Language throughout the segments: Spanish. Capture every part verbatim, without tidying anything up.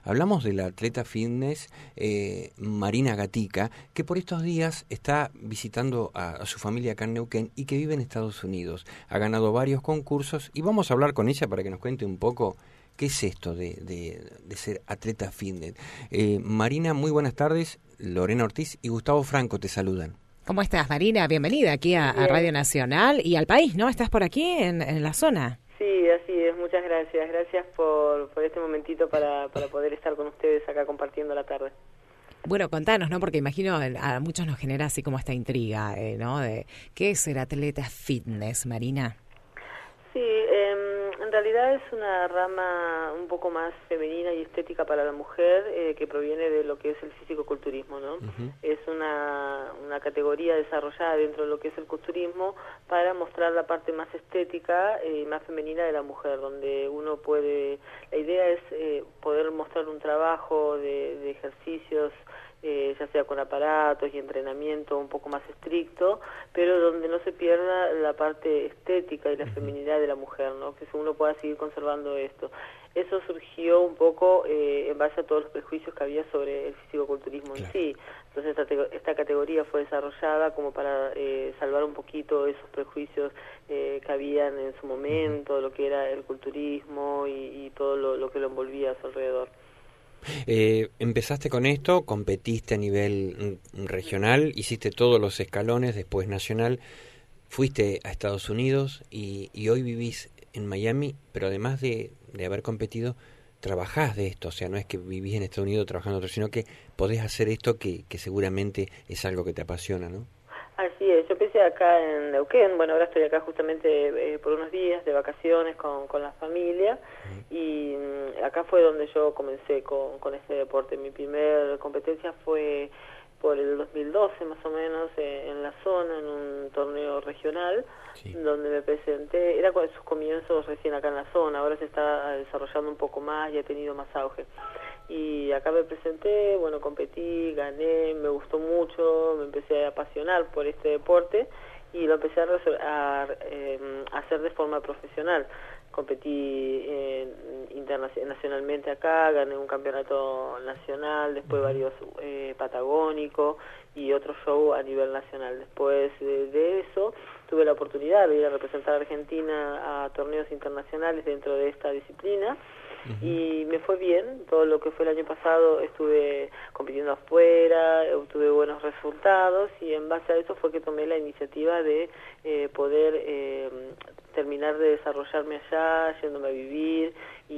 Hablamos de la atleta fitness eh, Marina Gatica, que por estos días está visitando a, a su familia acá en Neuquén y que vive en Estados Unidos. Ha ganado varios concursos y vamos a hablar con ella para que nos cuente un poco qué es esto de, de, de ser atleta fitness. Eh, Marina, muy buenas tardes. Lorena Ortiz y Gustavo Franco te saludan. ¿Cómo estás, Marina? Bienvenida aquí a, a Radio Nacional y al país, ¿no? ¿Estás por aquí en, en la zona? Sí, así es. Muchas gracias. Gracias por, por este momentito para, para poder estar con ustedes acá compartiendo la tarde. Bueno, contanos, ¿no? Porque imagino a muchos nos genera así como esta intriga, eh, ¿no? De ¿qué es ser atleta fitness, Marina? Sí, eh, en realidad es una rama un poco más femenina y estética para la mujer eh, que proviene de lo que es el fisicoculturismo, ¿no? Uh-huh. Es una, una categoría desarrollada dentro de lo que es el culturismo para mostrar la parte más estética y eh, más femenina de la mujer, donde uno puede, la idea es eh, poder mostrar un trabajo de, de ejercicios, Eh, ya sea con aparatos y entrenamiento un poco más estricto, pero donde no se pierda la parte estética y la feminidad de la mujer, ¿no? Que uno pueda seguir conservando esto. Eso surgió un poco eh, en base a todos los prejuicios que había sobre el fisicoculturismo en sí. Entonces esta, esta categoría fue desarrollada como para eh, salvar un poquito esos prejuicios eh, que habían en su momento, lo que era el culturismo y, y todo lo, lo que lo envolvía a su alrededor. Eh, empezaste con esto, competiste a nivel regional, hiciste todos los escalones, después nacional, fuiste a Estados Unidos y, y hoy vivís en Miami, pero además de, de haber competido, trabajás de esto, o sea, no es que vivís en Estados Unidos trabajando otro, sino que podés hacer esto que, que seguramente es algo que te apasiona, ¿no? Así es, yo empecé acá en Neuquén, bueno, ahora estoy acá justamente eh, por unos días de vacaciones con, con la familia uh-huh. y mm, acá fue donde yo comencé con, con este deporte. Mi primera competencia fue por el dos mil doce más o menos eh, en la zona, en un torneo regional, sí. donde me presenté, era con sus comienzos recién acá en la zona, ahora se está desarrollando un poco más y ha tenido más auge. Y acá me presenté, bueno, competí, gané, me gustó mucho, me empecé a apasionar por este deporte y lo empecé a, a, eh, a hacer de forma profesional. Competí eh, internacionalmente acá, gané un campeonato nacional, después varios eh, patagónicos y otro show a nivel nacional. Después de, de eso tuve la oportunidad de ir a representar a Argentina a torneos internacionales dentro de esta disciplina. Uh-huh. Y me fue bien, todo lo que fue el año pasado estuve compitiendo afuera, obtuve buenos resultados y en base a eso fue que tomé la iniciativa de eh, poder eh, terminar de desarrollarme allá, yéndome a vivir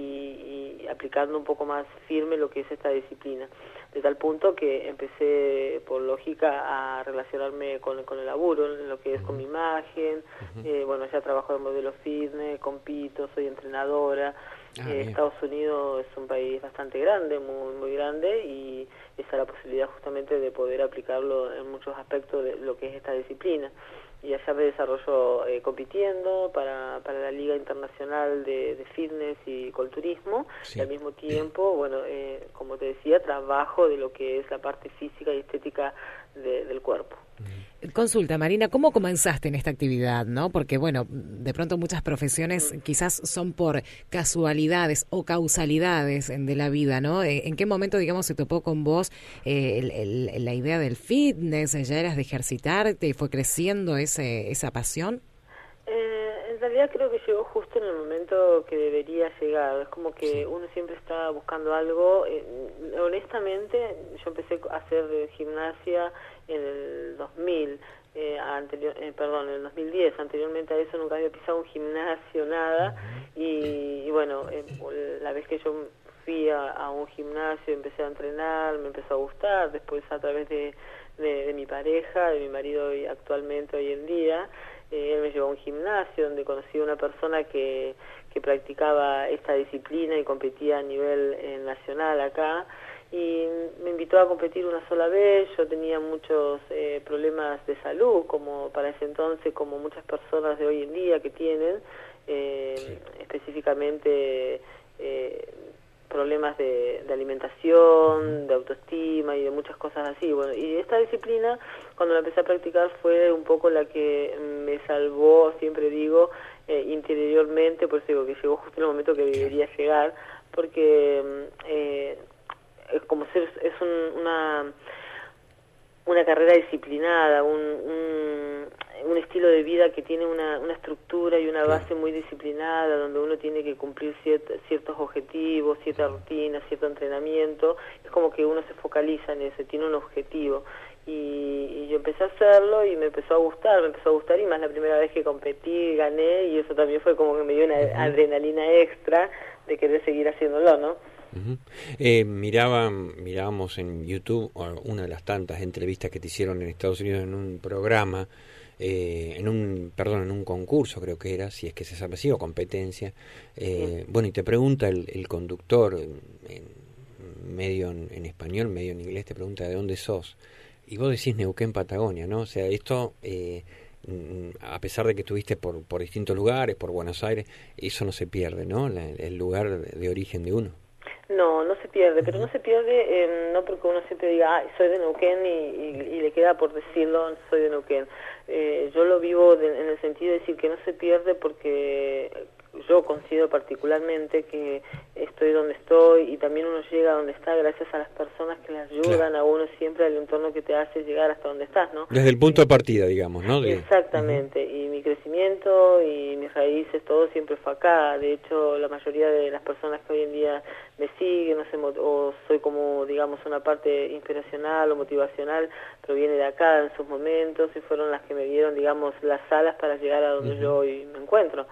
y, y aplicando un poco más firme lo que es esta disciplina. De tal punto que empecé, por lógica, a relacionarme con, con el laburo, en lo que es con mi imagen. Uh-huh. eh, bueno, ya trabajo en modelo fitness, compito, soy entrenadora. Ah, eh, Estados Unidos es un país bastante grande, muy muy grande, y está la posibilidad justamente de poder aplicarlo en muchos aspectos de lo que es esta disciplina. Y allá me desarrollo eh, compitiendo para, para la Liga Internacional de, de Fitness y Culturismo, sí. Y al mismo tiempo, bueno, eh, como te decía, trabajo de lo que es la parte física y estética de, del cuerpo. Consulta, Marina, ¿cómo comenzaste en esta actividad, no? Porque, bueno, de pronto muchas profesiones quizás son por casualidades o causalidades de la vida, ¿no? ¿En qué momento, digamos, se topó con vos eh, el, el, la idea del fitness? ¿Ya eras de ejercitarte y fue creciendo ese, esa pasión? Eh, en realidad creo que llegó justo en el momento que debería llegar. Es como que sí. Uno siempre está buscando algo. Eh, honestamente, yo empecé a hacer gimnasia en el dos mil, eh, anterior, eh, perdón, en el dos mil diez. Anteriormente a eso nunca había pisado un gimnasio, nada. Uh-huh. y, y bueno, eh, la vez que yo fui a, a un gimnasio, empecé a entrenar, me empezó a gustar. Después, a través de, de, de mi pareja, de mi marido hoy, actualmente hoy en día, eh, él me llevó a un gimnasio donde conocí a una persona que, que practicaba esta disciplina y competía a nivel eh, nacional acá. Y me invitó a competir una sola vez. Yo tenía muchos eh, problemas de salud, como para ese entonces, como muchas personas de hoy en día que tienen, eh, sí. específicamente eh, problemas de, de alimentación, de autoestima y de muchas cosas así. Bueno, y esta disciplina, cuando la empecé a practicar, fue un poco la que me salvó, siempre digo, eh, interiormente, por eso digo que llegó justo en el momento que debería llegar, porque eh, una una carrera disciplinada, un, un, un estilo de vida que tiene una, una estructura y una base muy disciplinada, donde uno tiene que cumplir ciert, ciertos objetivos, cierta rutina, cierto entrenamiento. Es como que uno se focaliza en eso, tiene un objetivo. Y, y yo empecé a hacerlo y me empezó a gustar, me empezó a gustar, y más la primera vez que competí, gané, y eso también fue como que me dio una uh-huh. adrenalina extra de querer seguir haciéndolo, ¿no? Uh-huh. Eh, miraba, mirábamos en YouTube una de las tantas entrevistas que te hicieron en Estados Unidos en un programa, eh, en un, perdón, en un concurso creo que era, si es que se sabe así, o competencia. Eh, sí. Bueno, y te pregunta el, el conductor, en, medio en, en español, medio en inglés, te pregunta de dónde sos. Y vos decís Neuquén, Patagonia, ¿no? O sea, esto, eh, a pesar de que estuviste por, por distintos lugares, por Buenos Aires, eso no se pierde, ¿no? La, el lugar de origen de uno. No, no se pierde, pero no se pierde eh, no porque uno siempre diga, ah, soy de Neuquén y, y, y le queda por decirlo, soy de Neuquén. Eh, yo lo vivo de, en el sentido de decir que no se pierde porque yo considero particularmente que estoy donde estoy, y también uno llega a donde está gracias a las personas que le ayudan, claro, a uno siempre, al entorno que te hace llegar hasta donde estás, ¿no? Desde el punto de partida, digamos, ¿no? De... Exactamente, uh-huh. Y mi crecimiento y mis raíces, todo siempre fue acá. De hecho, la mayoría de las personas que hoy en día me siguen, no sé, o soy como, digamos, una parte inspiracional o motivacional, proviene de acá en sus momentos, y fueron las que me dieron, digamos, las alas para llegar a donde uh-huh. yo hoy me encuentro.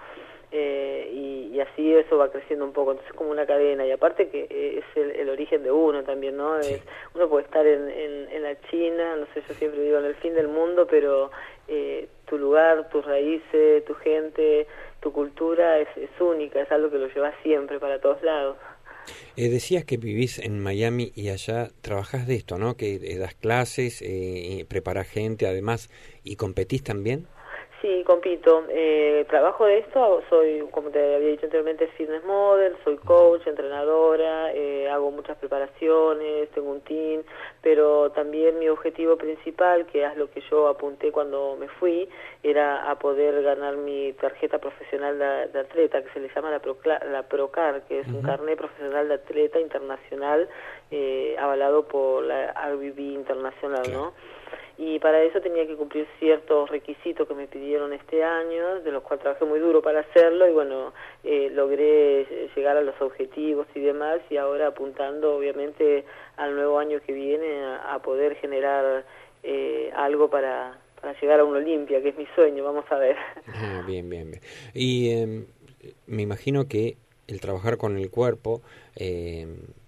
Eh, y, y así eso va creciendo un poco, entonces es como una cadena, y aparte que eh, es el, el origen de uno también, ¿no? Sí. Es, uno puede estar en, en, en la China, no sé, yo siempre digo en el fin del mundo, pero eh, tu lugar, tus raíces, tu gente, tu cultura es, es única, es algo que lo llevas siempre para todos lados. Eh, decías que vivís en Miami y allá trabajás de esto, ¿no? Que eh, das clases, eh, preparás gente, además, ¿y competís también? Sí, compito. Eh, trabajo de esto, soy, como te había dicho anteriormente, fitness model, soy coach, entrenadora, eh, hago muchas preparaciones, tengo un team, pero también mi objetivo principal, que es lo que yo apunté cuando me fui, era a poder ganar mi tarjeta profesional de, de atleta, que se le llama la, Procla, la Procar, que es uh-huh. un carnet profesional de atleta internacional, eh, avalado por la R B B Internacional, claro, ¿no? Y para eso tenía que cumplir ciertos requisitos que me pidieron este año, de los cuales trabajé muy duro para hacerlo, y bueno, eh, logré llegar a los objetivos y demás, y ahora apuntando obviamente al nuevo año que viene a, a poder generar eh, algo para, para llegar a una Olimpia, que es mi sueño, vamos a ver. Ah, bien, bien, bien. Y eh, me imagino que el trabajar con el cuerpo... Eh,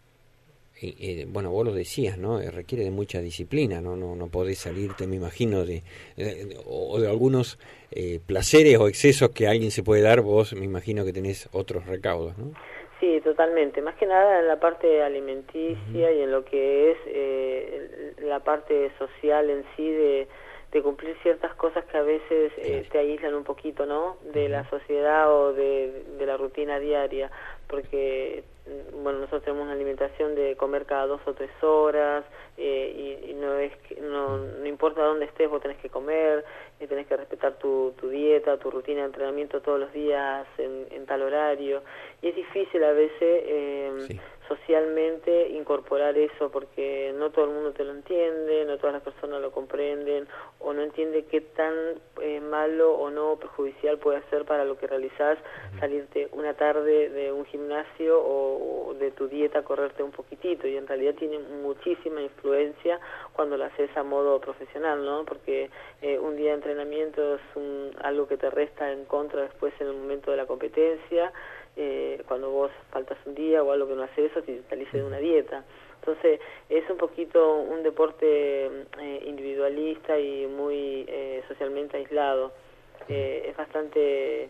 Eh, eh, bueno, vos lo decías, ¿no? Eh, requiere de mucha disciplina, ¿no? No, no podés salirte, me imagino, de, de, de o de algunos eh, placeres o excesos que alguien se puede dar. Vos me imagino que tenés otros recaudos, ¿no? Sí, totalmente. Más que nada en la parte alimenticia uh-huh. y en lo que es eh, la parte social en sí, de, de cumplir ciertas cosas que a veces claro. eh, te aíslan un poquito, ¿no? De uh-huh. la sociedad o de, de la rutina diaria, porque bueno, nosotros tenemos una alimentación de comer cada dos o tres horas, eh, y, y no es que, no, no importa dónde estés, vos tenés que comer, y tenés que respetar tu, tu dieta, tu rutina de entrenamiento todos los días en, en tal horario, y es difícil a veces eh, sí. socialmente incorporar eso, porque no todo el mundo te lo entiende, no todas las personas lo comprenden, o no entiende qué tan eh, malo o no perjudicial puede ser para lo que realizás salirte una tarde de un gimnasio o de tu dieta, correrte un poquitito, y en realidad tiene muchísima influencia cuando lo haces a modo profesional, ¿no? Porque eh, un día de entrenamiento es un, algo que te resta en contra después en el momento de la competencia, eh, cuando vos faltas un día o algo que no haces eso, te salís de una dieta. Entonces es un poquito un deporte eh, individualista y muy eh, socialmente aislado. Eh, es bastante,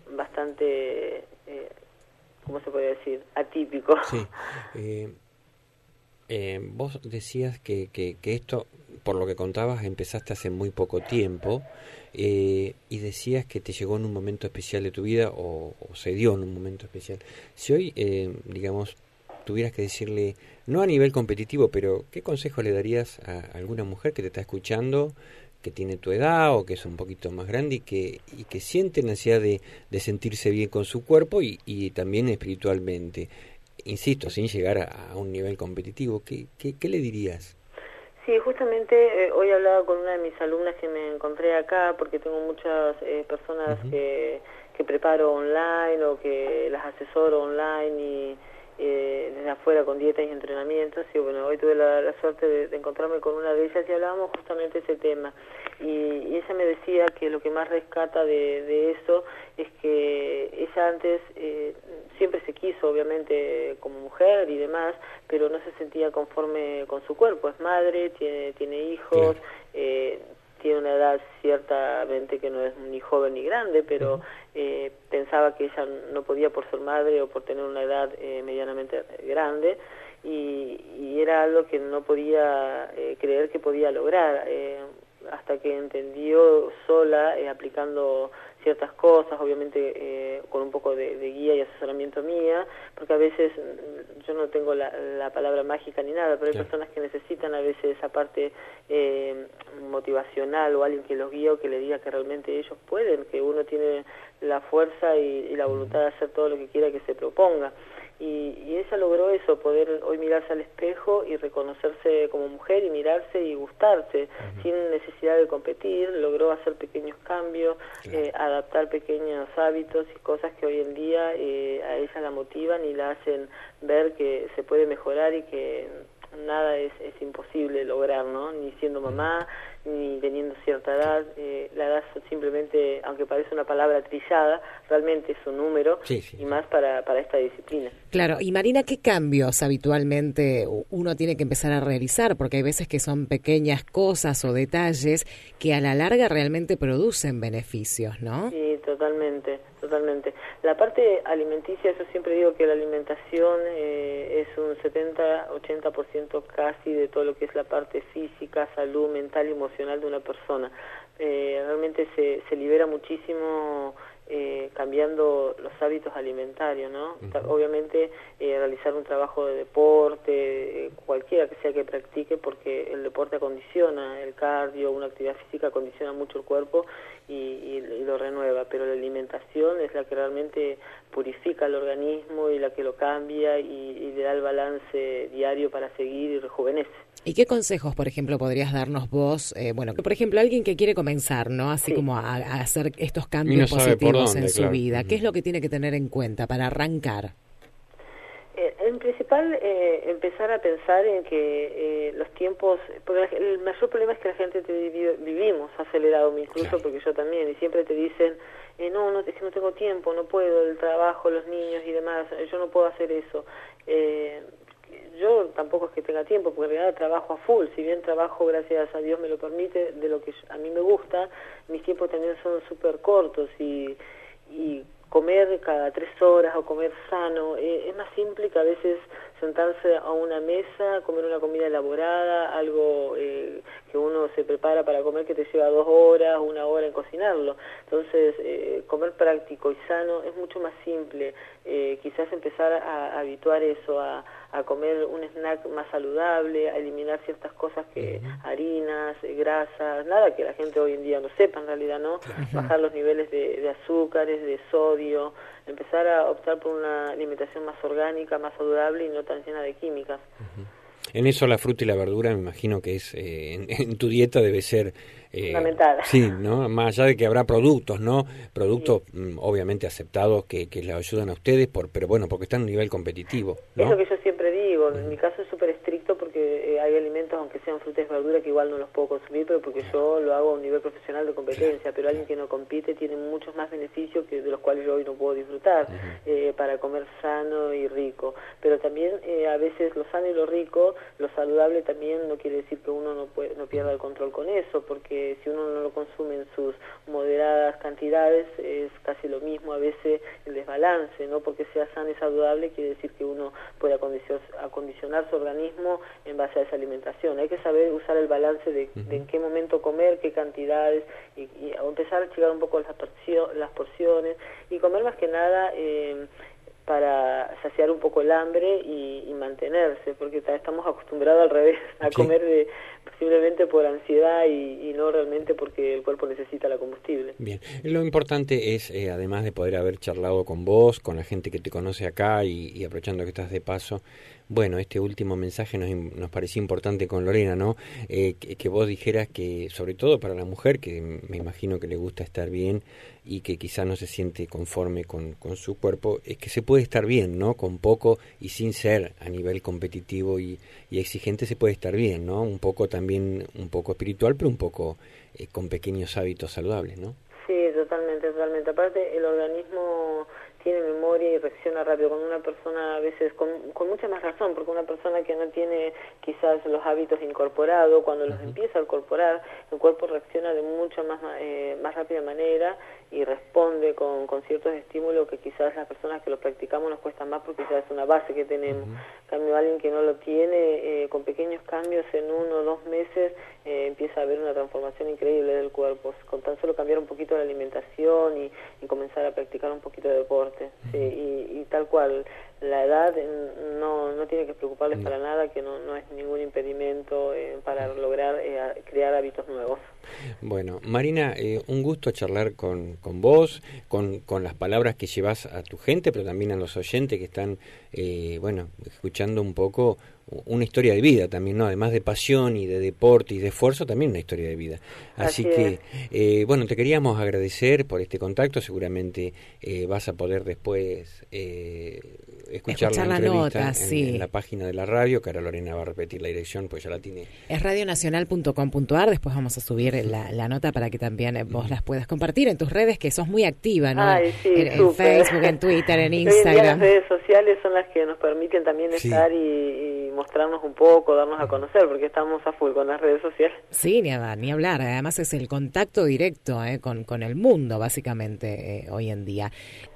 bastante eh, ¿cómo se puede decir? Atípico. Sí. Eh, eh, vos decías que, que, que esto, por lo que contabas, empezaste hace muy poco tiempo, eh, y decías que te llegó en un momento especial de tu vida, o, o se dio en un momento especial. Si hoy, eh, digamos, tuvieras que decirle, no a nivel competitivo, pero ¿qué consejo le darías a alguna mujer que te está escuchando, que tiene tu edad o que es un poquito más grande y que y que siente necesidad de, de sentirse bien con su cuerpo y, y también espiritualmente? insisto, sin llegar a, a un nivel competitivo, ¿qué, qué, qué le dirías? Sí, justamente eh, hoy hablaba con una de mis alumnas que me encontré acá, porque tengo muchas eh, personas uh-huh. que, que preparo online o que las asesoro online y eh, desde afuera con dietas y entrenamientos, y bueno, hoy tuve la, la suerte de, de encontrarme con una de ellas y hablábamos justamente de ese tema, y, y ella me decía que lo que más rescata de, de eso es que ella antes eh, siempre se quiso, obviamente, como mujer y demás, pero no se sentía conforme con su cuerpo. Es madre, tiene, tiene hijos, claro. eh, tiene una edad ciertamente que no es ni joven ni grande, pero uh-huh. eh, pensaba que ella no podía por ser madre o por tener una edad eh, medianamente grande, y, y era algo que no podía eh, creer que podía lograr, eh, hasta que entendió sola, eh, aplicando ciertas cosas, obviamente eh, con un poco de, de guía y asesoramiento mía, porque a veces yo no tengo la, la palabra mágica ni nada, pero hay sí. personas que necesitan a veces esa parte eh, motivacional o alguien que los guíe o que le diga que realmente ellos pueden, que uno tiene la fuerza y, y la voluntad de hacer todo lo que quiera que se proponga. Y, y ella logró eso, poder hoy mirarse al espejo y reconocerse como mujer y mirarse y gustarse, uh-huh. sin necesidad de competir. Logró hacer pequeños cambios, claro. eh, adaptar pequeños hábitos y cosas que hoy en día eh, a ella la motivan y la hacen ver que se puede mejorar y que nada es, es imposible lograr, ¿no? Ni siendo mamá, ni teniendo cierta edad. Eh, la edad simplemente, aunque parece una palabra trillada, realmente es un número, sí, sí, y más para, para esta disciplina. Claro, y Marina, ¿qué cambios habitualmente uno tiene que empezar a realizar? Porque hay veces que son pequeñas cosas o detalles que a la larga realmente producen beneficios, ¿no? Sí, totalmente, totalmente. La parte alimenticia, yo siempre digo que la alimentación eh, es un setenta a ochenta por ciento casi de todo lo que es la parte física, salud, mental y emocional de una persona. Eh, realmente se, se libera muchísimo eh, cambiando los hábitos alimentarios, ¿no? Uh-huh. Obviamente eh, realizar un trabajo de deporte, eh, cualquiera que sea que practique, porque el deporte acondiciona, el cardio, una actividad física acondiciona mucho el cuerpo y, y, y lo renueva, pero la alimentación es la que realmente purifica el organismo y la que lo cambia y, y le da el balance diario para seguir y rejuvenece. ¿Y qué consejos, por ejemplo, podrías darnos vos? Eh, bueno, por ejemplo, alguien que quiere comenzar, ¿no? Así sí. como a, a hacer estos cambios no positivos dónde, en su claro. vida. ¿Qué es lo que tiene que tener en cuenta para arrancar? Eh, en principal, eh, empezar a pensar en que eh, los tiempos... Porque el mayor problema es que la gente te vive, vivimos acelerado, incluso claro. porque yo también, y siempre te dicen, eh, no, no, es que no tengo tiempo, no puedo, el trabajo, los niños y demás, yo no puedo hacer eso. Eh, Yo tampoco es que tenga tiempo, porque en realidad trabajo a full. Si bien trabajo, gracias a Dios me lo permite, de lo que a mí me gusta, mis tiempos también son súper cortos y, y comer cada tres horas o comer sano eh, es más simple que a veces sentarse a una mesa, comer una comida elaborada, algo eh, que uno se prepara para comer que te lleva dos horas, una hora en cocinarlo. Entonces, eh, comer práctico y sano es mucho más simple. Eh, quizás empezar a, a habituar eso, a, a comer un snack más saludable, a eliminar ciertas cosas que uh-huh. harinas, grasas, nada que la gente hoy en día no sepa en realidad, ¿no? Uh-huh. Bajar los niveles de, de azúcares, de sodio, empezar a optar por una alimentación más orgánica, más saludable y no tan llena de químicas. Uh-huh. En eso la fruta y la verdura me imagino que es eh, en, en tu dieta debe ser eh, fundamental. Sí, ¿no? Más allá de que habrá productos, ¿no? Productos sí. mm, obviamente aceptados que, que les ayudan a ustedes, por, pero bueno, porque están a un nivel competitivo, ¿no? Es lo que yo siempre digo, uh-huh. en mi caso es súper estricto porque eh, hay alimentos, aunque sean frutas y verduras, que igual no los puedo consumir, pero porque yo lo hago a un nivel profesional de competencia, claro. pero alguien que no compite tiene muchos más beneficios que de los cuales yo hoy no puedo disfrutar, uh-huh. eh, para comer sano y rico. Pero también eh, a veces lo sano y lo rico, lo saludable también no quiere decir que uno no, puede, no pierda el control con eso, porque si uno no lo consume en sus moderadas cantidades es casi lo mismo a veces el desbalance, no porque sea sano y saludable quiere decir que uno puede acondicionar, acondicionar su organismo en base a esa alimentación. Hay que saber usar el balance de, uh-huh. de en qué momento comer, qué cantidades y, y empezar a achicar un poco las, porcio, las porciones y comer más que nada eh, para saciar un poco el hambre y, y mantenerse, porque estamos acostumbrados al revés, a sí. comer de, posiblemente por ansiedad y, y no realmente porque el cuerpo necesita la combustible. Bien, lo importante es, eh, además de poder haber charlado con vos, con la gente que te conoce acá y, y aprovechando que estás de paso, bueno, este último mensaje nos, nos parecía importante con Lorena, ¿no? Eh, que, que vos dijeras que, sobre todo para la mujer, que me imagino que le gusta estar bien y que quizá no se siente conforme con, con su cuerpo, es que se puede estar bien, ¿no? Con poco y sin ser a nivel competitivo y, y exigente se puede estar bien, ¿no? Un poco también, un poco espiritual, pero un poco eh, con pequeños hábitos saludables, ¿no? Sí, totalmente, totalmente. Aparte, el organismo tiene memoria y reacciona rápido. Cuando una persona, a veces, con, con mucha más razón, porque una persona que no tiene quizás los hábitos incorporados, cuando los uh-huh. empieza a incorporar, el cuerpo reacciona de mucho más, eh, más rápida manera y responde con, con ciertos estímulos que quizás las personas que lo practicamos nos cuestan más porque ya es una base que tenemos. Uh-huh. En cambio, alguien que no lo tiene, eh, con pequeños cambios en uno o dos meses eh, empieza a haber una transformación increíble del cuerpo. Con tan solo cambiar un poquito la alimentación y, y comenzar a practicar un poquito de deporte. Sí, y, y tal cual, la edad no, no tiene que preocuparles no. para nada, que no, no es ningún impedimento eh, para lograr eh, crear hábitos nuevos. Bueno, Marina, eh, un gusto charlar con, con vos, con, con las palabras que llevas a tu gente, pero también a los oyentes que están, eh, bueno, escuchando un poco una historia de vida también, ¿no? Además de pasión y de deporte y de esfuerzo, también una historia de vida. Así, Así que, eh, bueno, te queríamos agradecer por este contacto. Seguramente eh, vas a poder después eh, escuchar, escuchar la, la entrevista nota, en, sí. en la página de la radio, que ahora Lorena va a repetir la dirección, pues ya la tiene. Es radionacional punto com punto a r, después vamos a subir la, la nota para que también vos las puedas compartir en tus redes, que sos muy activa, ¿no? Ay, sí, en, en Facebook, en Twitter, en Instagram. Hoy en día las redes sociales son las que nos permiten también sí. estar y, y mostrarnos un poco, darnos a conocer, porque estamos a full con las redes sociales. Sí, ni, a, ni hablar, además es el contacto directo eh, con, con el mundo, básicamente, eh, hoy en día.